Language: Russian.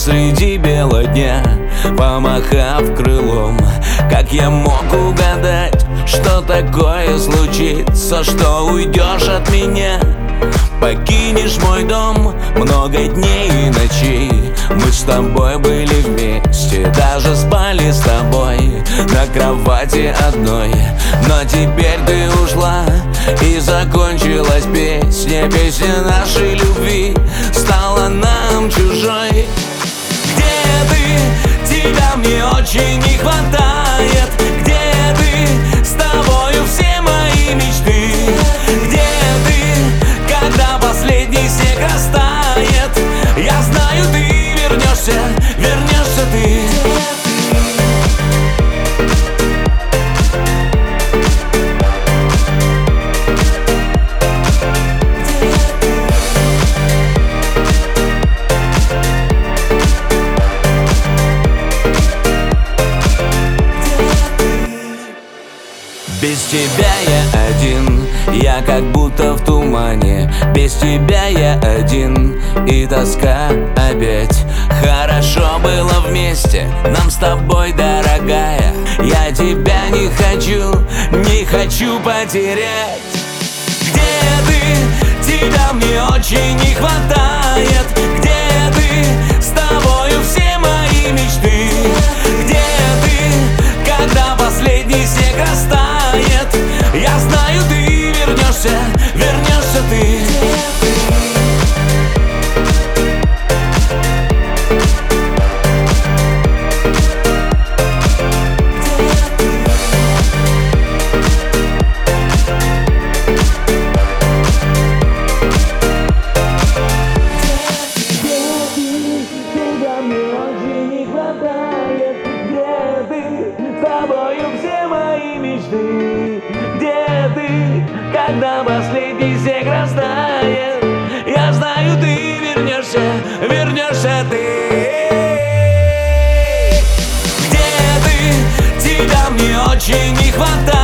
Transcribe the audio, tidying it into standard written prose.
среди бела дня, помахав крылом. Как я мог угадать, что такое случится, что уйдешь от меня, покинешь мой дом. Много дней и ночей мы с тобой были вместе, даже спали с тобой на кровати одной. Но теперь ты ушла, и закончилась песня. Песня нашей любви стала нам чужой. Где ты? Тебя мне очень не хватает. Где ты? С тобою все мои мечты. Где ты? Когда последний снег растает, я знаю, ты вернешься, вернешься ты. Без тебя я один, я как будто в тумане. Без тебя я один, и тоска опять. Хорошо было вместе, нам с тобой, дорогая. Я тебя не хочу потерять. Где ты? Тебя мне очень не хватает. Где ты? С тобою все мои мечты. Где ты? Когда последний снег растает, я знаю, ты вернешься, вернешься ты. Где ты, когда последний снег растает, я знаю, ты вернешься, вернешься ты. Где ты? Тебя мне очень не хватает.